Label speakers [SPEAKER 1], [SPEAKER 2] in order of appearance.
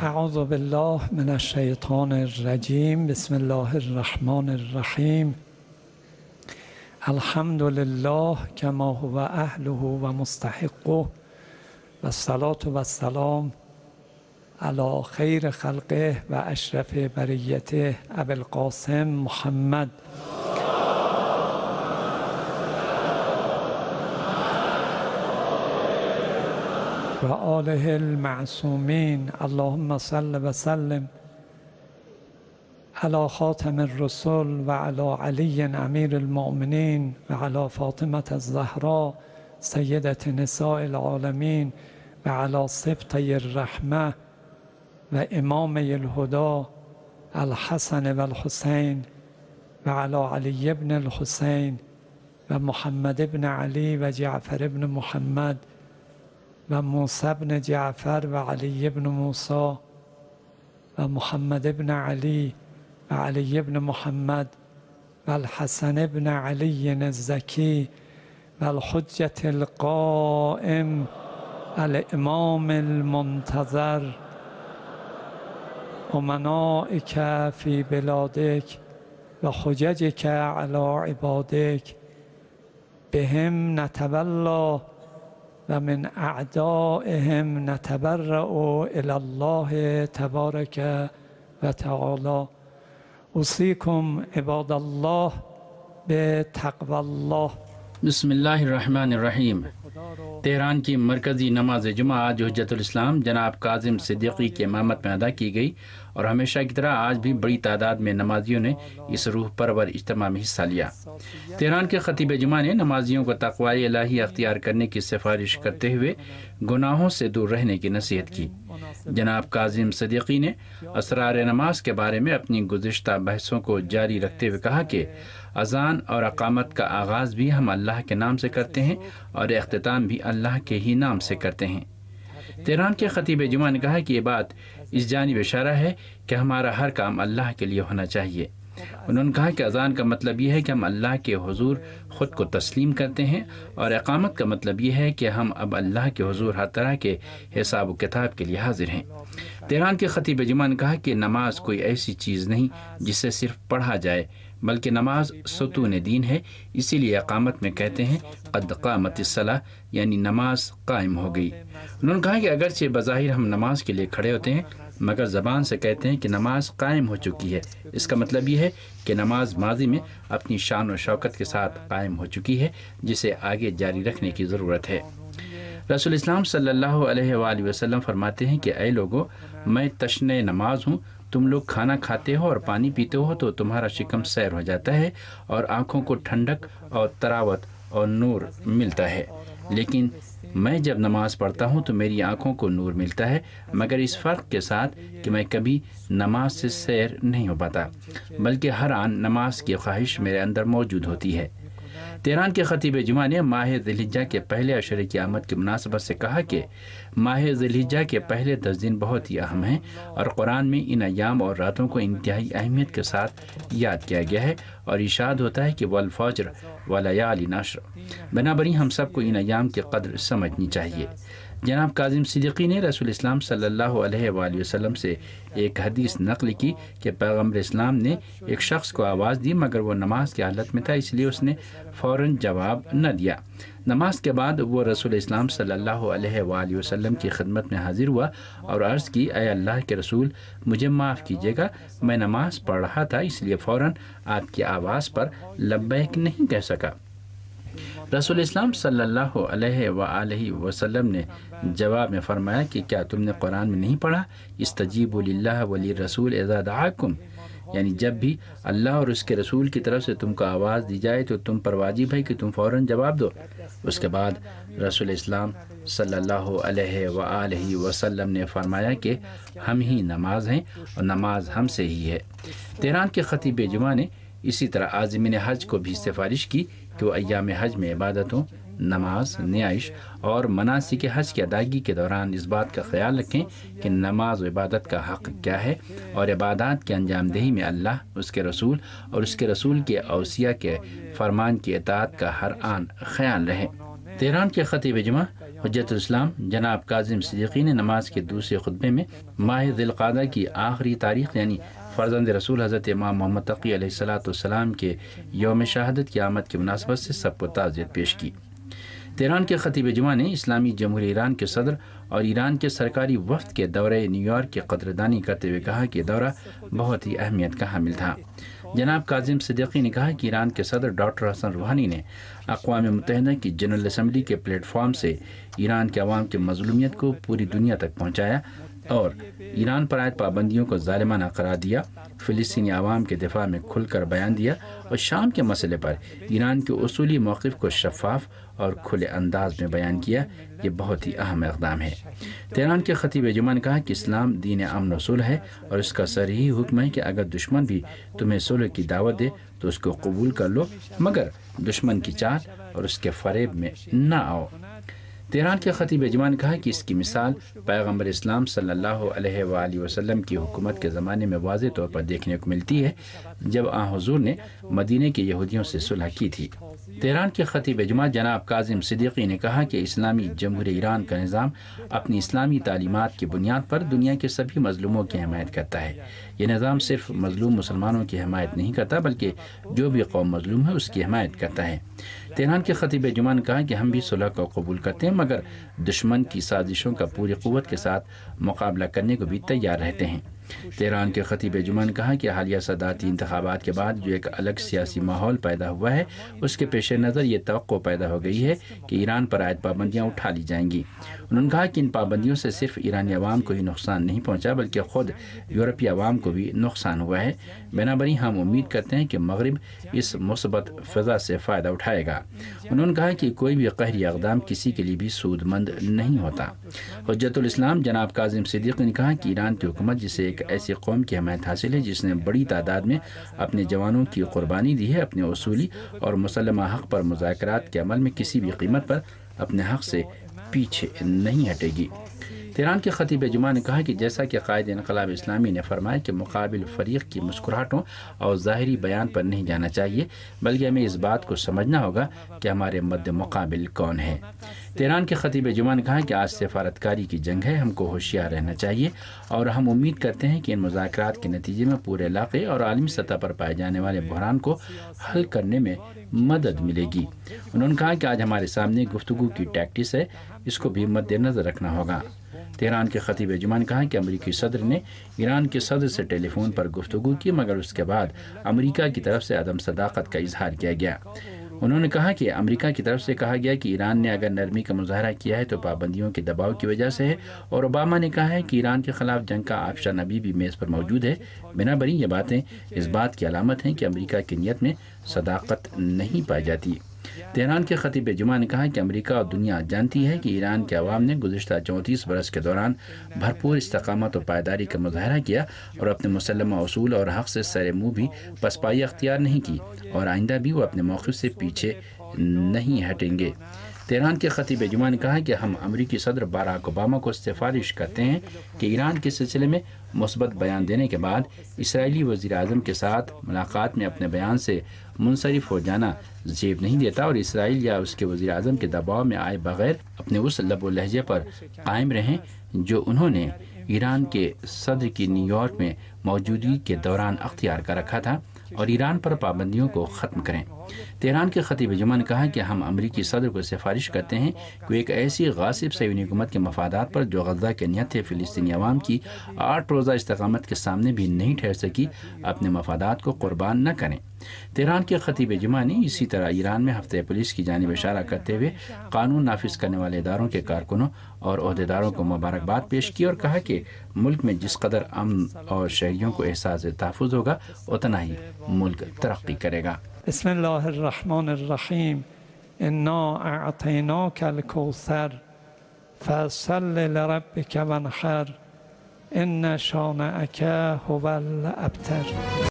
[SPEAKER 1] اعوذ بالله من الشیطان الرجیم. بسم الله الرحمن الرحیم. الحمد لله كما هو اهله و مستحقه و الصلاة و السلام علی خیر خلقه و اشرف بریته ابی القاسم محمد و آله المعصومین. اللهم صل و سلم علی خاتم الرسل و علی علی امیر المؤمنین و علی فاطمة الزهراء سیدة نساء العالمین و علی سبطی الرحمة و امامی الهدى الحسن و الحسین و علی علی ابن الحسین و محمد ابن علی و جعفر ابن محمد و موسی ابن جعفر و علی ابن موسی و محمد ابن علی و علی ابن محمد و الحسن ابن علی الزکی و الحجة القائم الامام المنتظر امنائک فی بلادک و حججک علی عبادک بهم نتولی و من اعدائهم نتبرأ الی الله تبارک و تعالی. اوصیکم عباد الله بتقوی الله.
[SPEAKER 2] بسم اللہ الرحمن الرحیم. تہران کی مرکزی نماز جمعہ آج حجت الاسلام جناب کاظم صدیقی کی امامت میں ادا کی گئی اور ہمیشہ کی طرح آج بھی بڑی تعداد میں نمازیوں نے اس روح پرور اجتماع میں حصہ لیا. تہران کے خطیب جمعہ نے نمازیوں کو تقوی الہی اختیار کرنے کی سفارش کرتے ہوئے گناہوں سے دور رہنے کی نصیحت کی. جناب کاظم صدیقی نے اسرار نماز کے بارے میں اپنی گزشتہ بحثوں کو جاری رکھتے ہوئے کہا کہ اذان اور اقامت کا آغاز بھی ہم اللہ کے نام سے کرتے ہیں اور اختتام بھی اللہ کے ہی نام سے کرتے ہیں. تہران کے خطیب جمعہ نے کہا کہ یہ بات اس جانب اشارہ ہے کہ ہمارا ہر کام اللہ کے لیے ہونا چاہیے. انہوں نے کہا کہ اذان کا مطلب یہ ہے کہ ہم اللہ کے حضور خود کو تسلیم کرتے ہیں اور اقامت کا مطلب یہ ہے کہ ہم اب اللہ کے حضور ہر طرح کے حساب و کتاب کے لیے حاضر ہیں. تہران کے خطیب جمعہ نے کہا کہ نماز کوئی ایسی چیز نہیں جسے صرف پڑھا جائے بلکہ نماز ستون دین ہے. اسی لیے اقامت میں کہتے ہیں قد قامت الصلاۃ، یعنی نماز قائم ہو گئی. انہوں نے کہا کہ اگرچہ بظاہر ہم نماز کے لیے کھڑے ہوتے ہیں مگر زبان سے کہتے ہیں کہ نماز قائم ہو چکی ہے. اس کا مطلب یہ ہے کہ نماز ماضی میں اپنی شان و شوکت کے ساتھ قائم ہو چکی ہے جسے آگے جاری رکھنے کی ضرورت ہے. رسول اسلام صلی اللہ علیہ وآلہ وسلم فرماتے ہیں کہ اے لوگو، میں تشنہ نماز ہوں. تم لوگ کھانا کھاتے ہو اور پانی پیتے ہو تو تمہارا شکم سیر ہو جاتا ہے اور آنکھوں کو ٹھنڈک اور تراوت اور نور ملتا ہے، لیکن میں جب نماز پڑھتا ہوں تو میری آنکھوں کو نور ملتا ہے، مگر اس فرق کے ساتھ کہ میں کبھی نماز سے سیر نہیں ہو پاتا بلکہ ہر آن نماز کی خواہش میرے اندر موجود ہوتی ہے. تہران کے خطیب جمعہ نے ماہ ذی الحجہ کے پہلے عشرے کی آمد کی مناسبت سے کہا کہ ماہ ذی الحجہ کے پہلے 10 دن بہت ہی اہم ہیں اور قرآن میں ان ایام اور راتوں کو انتہائی اہمیت کے ساتھ یاد کیا گیا ہے اور ارشاد ہوتا ہے کہ والفجر ولیال عشر. بنابراین ہم سب کو ان ایام کی قدر سمجھنی چاہیے. جناب کاظم صدیقی نے رسول اسلام صلی اللہ علیہ وآلہ وسلم سے ایک حدیث نقل کی کہ پیغمبر اسلام نے ایک شخص کو آواز دی مگر وہ نماز کی حالت میں تھا، اس لیے اس نے فوراً جواب نہ دیا. نماز کے بعد وہ رسول اسلام صلی اللہ علیہ وآلہ وسلم کی خدمت میں حاضر ہوا اور عرض کی اے اللہ کے رسول، مجھے معاف کیجیے گا، میں نماز پڑھ رہا تھا اس لیے فوراً آپ کی آواز پر لبیک نہیں کہہ سکا. رسول اسلام صلی اللہ علیہ وآلہ وسلم نے جواب میں فرمایا کہ کیا تم نے قرآن میں نہیں پڑھا استجیبوا للہ وللرسول اذا دعاکم، یعنی جب بھی اللہ اور اس کے رسول کی طرف سے تم کو آواز دی جائے تو تم پر واجب ہے کہ تم فوراً جواب دو. اس کے بعد رسول اسلام صلی اللہ علیہ وآلہ وسلم نے فرمایا کہ ہم ہی نماز ہیں اور نماز ہم سے ہی ہے. تہران کے خطیب جمعہ نے اسی طرح عازمین حج کو بھی سفارش کی کہ وہ ایام حج میں عبادتوں، نماز، نیائش اور مناسک حج کی ادائیگی کے دوران اس بات کا خیال رکھیں کہ نماز و عبادت کا حق کیا ہے اور عبادات کے انجام دہی میں اللہ، اس کے رسول اور اس کے رسول کے اوصیاء کے فرمان کی اطاعت کا ہر آن خیال رہے. تہران کے خطیب جمعہ حجت الاسلام جناب کاظم صدیقی نے نماز کے دوسرے خطبے میں ماہ ذی القعدہ کی آخری تاریخ یعنی فرزند رسول حضرت امام محمد تقی علیہ السلام کے یوم شہادت کی آمد کی مناسبت سے سب کو تعزیت پیش کی۔ تہران کے خطیب جمعہ نے اسلامی جمہوریہ ایران کے صدر اور ایران کے سرکاری وفد کے دورہ نیو یارک کی قدردانی کرتے ہوئے کہا کہ دورہ بہت ہی اہمیت کا حامل تھا۔ جناب کاظم صدیقی نے کہا کہ ایران کے صدر ڈاکٹر حسن روحانی نے اقوام متحدہ کی جنرل اسمبلی کے پلیٹ فارم سے ایران کے عوام کی مظلومیت کو پوری دنیا تک پہنچایا اور ایران پر عائد پابندیوں کو ظالمانہ قرار دیا، فلسطینی عوام کے دفاع میں کھل کر بیان دیا اور شام کے مسئلے پر ایران کے اصولی موقف کو شفاف اور کھلے انداز میں بیان کیا۔ یہ بہت ہی اہم اقدام ہے۔ تہران کے خطیب جمعہ نے کہا کہ اسلام دین امن و صلح ہے اور اس کا صریح حکم ہے کہ اگر دشمن بھی تمہیں صلح کی دعوت دے تو اس کو قبول کر لو، مگر دشمن کی چال اور اس کے فریب میں نہ آؤ۔ تہران کے خطیب جمعہ نے کہا کہ اس کی مثال پیغمبر اسلام صلی اللہ علیہ وآلہ وسلم کی حکومت کے زمانے میں واضح طور پر دیکھنے کو ملتی ہے، جب آن حضور نے مدینے کے یہودیوں سے صلح کی تھی۔ تہران کے خطیب جمعہ جناب کاظم صدیقی نے کہا کہ اسلامی جمہوریہ ایران کا نظام اپنی اسلامی تعلیمات کی بنیاد پر دنیا کے سبھی مظلوموں کی حمایت کرتا ہے۔ یہ نظام صرف مظلوم مسلمانوں کی حمایت نہیں کرتا بلکہ جو بھی قوم مظلوم ہے اس کی حمایت کرتا ہے۔ تہران کے خطیب جمعہ نے کہا کہ ہم بھی صلح کو قبول کرتے ہیں مگر دشمن کی سازشوں کا پوری قوت کے ساتھ مقابلہ کرنے کو بھی تیار رہتے ہیں۔ تہران کے خطیب جمعہ نے کہا کہ حالیہ صدارتی انتخابات کے بعد جو ایک الگ سیاسی ماحول پیدا ہوا ہے اس کے پیش نظر یہ توقع پیدا ہو گئی ہے کہ ایران پر عائد پابندیاں اٹھا لی جائیں گی۔ انہوں نے کہا کہ ان پابندیوں سے صرف ایرانی عوام کو ہی نقصان نہیں پہنچا بلکہ خود یورپی عوام کو بھی نقصان ہوا ہے۔ بنابراین ہم امید کرتے ہیں کہ مغرب اس مثبت فضا سے فائدہ اٹھائے گا۔ انہوں نے کہا کہ کوئی بھی قہری اقدام کسی کے لیے بھی سود مند نہیں ہوتا۔ حجت الاسلام جناب کاظم صدیقی نے کہا کہ ایران کی حکومت جسے ایک ایسی قوم کی حمایت حاصل ہے جس نے بڑی تعداد میں اپنے جوانوں کی قربانی دی ہے، اپنے اصولی اور مسلمہ حق پر مذاکرات کے عمل میں کسی بھی قیمت پر اپنے حق سے پیچھے نہیں ہٹے گی۔ تہران کے خطیب جمعہ نے کہا کہ جیسا کہ قائد انقلاب اسلامی نے فرمایا کہ مقابل فریق کی مسکراہٹوں اور ظاہری بیان پر نہیں جانا چاہیے بلکہ ہمیں اس بات کو سمجھنا ہوگا کہ ہمارے مد مقابل کون ہے۔ تہران کے خطیب جمعہ نے کہا کہ آج سفارتکاری کی جنگ ہے، ہم کو ہوشیار رہنا چاہیے اور ہم امید کرتے ہیں کہ ان مذاکرات کے نتیجے میں پورے علاقے اور عالمی سطح پر پائے جانے والے بحران کو حل کرنے میں مدد ملے گی۔ انہوں نے کہا کہ آج ہمارے سامنے گفتگو کی ٹیکٹس ہے، اس کو بھی مد نظر رکھنا ہوگا۔ تہران کے خطیب جمعہ نے کہا کہ امریکی صدر نے ایران کے صدر سے ٹیلی فون پر گفتگو کی مگر اس کے بعد امریکہ کی طرف سے عدم صداقت کا اظہار کیا گیا۔ انہوں نے کہا کہ امریکہ کی طرف سے کہا گیا کہ ایران نے اگر نرمی کا مظاہرہ کیا ہے تو پابندیوں کے دباؤ کی وجہ سے ہے اور اوباما نے کہا ہے کہ ایران کے خلاف جنگ کا آپشن ابھی بھی میز پر موجود ہے۔ بنابراین یہ باتیں اس بات کی علامت ہیں کہ امریکہ کی نیت میں صداقت نہیں پائی جاتی۔ تہران کے خطیب جمعہ نے کہا کہ امریکہ اور دنیا جانتی ہے کہ ایران کے عوام نے گزشتہ 34 برس کے دوران بھرپور استقامت و پائیداری کا مظاہرہ کیا اور اپنے مسلمہ اصول اور حق سے سر منہ بھی پسپائی اختیار نہیں کی اور آئندہ بھی وہ اپنے موقف سے پیچھے نہیں ہٹیں گے۔ تہران کے خطیب جمعہ نے کہا کہ ہم امریکی صدر باراک اوباما کو سفارش کرتے ہیں کہ ایران کے سلسلے میں مثبت بیان دینے کے بعد اسرائیلی وزیر اعظم کے ساتھ ملاقات میں اپنے بیان سے منصرف ہو جانا زیب نہیں دیتا اور اسرائیل یا اس کے وزیر اعظم کے دباؤ میں آئے بغیر اپنے اس لب و لہجے پر قائم رہیں جو انہوں نے ایران کے صدر کی نیو یارک میں موجودگی کے دوران اختیار کر رکھا تھا اور ایران پر پابندیوں کو ختم کریں۔ تہران کے خطیب جمعہ نے کہا کہ ہم امریکی صدر کو سفارش کرتے ہیں کہ ایک ایسی غاصب صہیونی حکومت کے مفادات پر جو غزہ کے نہتے فلسطینی عوام کی 8 روزہ استقامت کے سامنے بھی نہیں ٹھہر سکی اپنے مفادات کو قربان نہ کریں۔ تہران کے خطیب جمعہ نے اسی طرح ایران میں ہفتہ پولیس کی جانب اشارہ کرتے ہوئے قانون نافذ کرنے والے اداروں کے کارکنوں اور عہدیداروں کو مبارکباد پیش کی اور کہا کہ ملک میں جس قدر امن اور شہریوں کو احساس تحفظ ہوگا اتنا ہی ملک ترقی کرے گا۔
[SPEAKER 1] بسم اللہ الرحمن الرحیم انا اعطیناک الکوثر فصل لربک وانحر ان شانئک هو الابتر۔